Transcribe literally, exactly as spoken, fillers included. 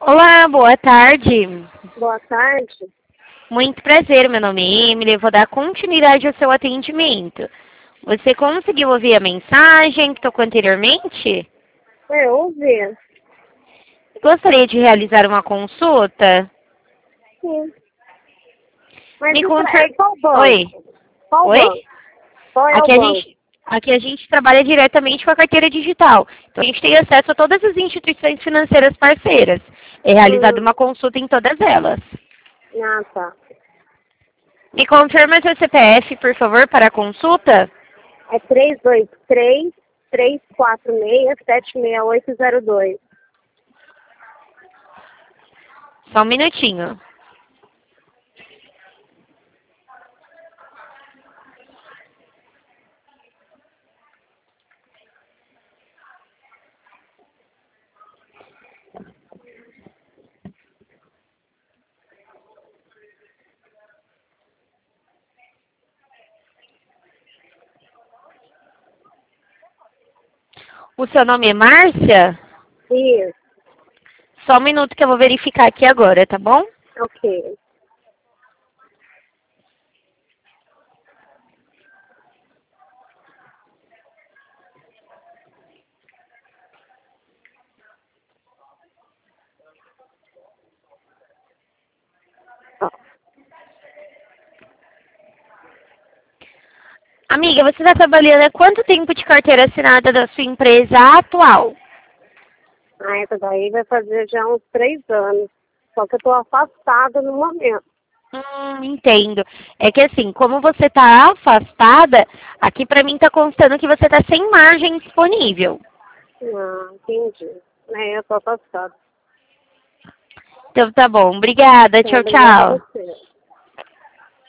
Olá, boa tarde. Boa tarde. Muito prazer, meu nome é Emily. Eu vou dar continuidade ao seu atendimento. Você conseguiu ouvir a mensagem que tocou anteriormente? Eu ouvi. Gostaria de realizar uma consulta? Sim. Mas Me isso confirme. é qual banco? Oi? Qual Oi? banco? Qual é o Aqui a banco? gente, aqui a gente trabalha diretamente com a carteira digital. Então a gente tem acesso a todas as instituições financeiras parceiras. É realizada Hum. uma consulta em todas elas. Ah, tá. Me confirma seu C P F, por favor, para a consulta? É três dois três, três quatro seis, sete seis oito zero dois. Só um minutinho. O seu nome é Márcia? Isso. Só um minuto que eu vou verificar aqui agora, tá bom? Ok. Amiga, você está trabalhando há quanto tempo de carteira assinada da sua empresa atual? Ah, essa daí vai fazer já uns três anos. Só que eu tô afastada no momento. Hum, entendo. É que assim, como você está afastada, aqui pra mim tá constando que você tá sem margem disponível. Ah, entendi. É, eu tô afastada. Então tá bom. Obrigada. Então, Tchau, obrigada a tchau. você.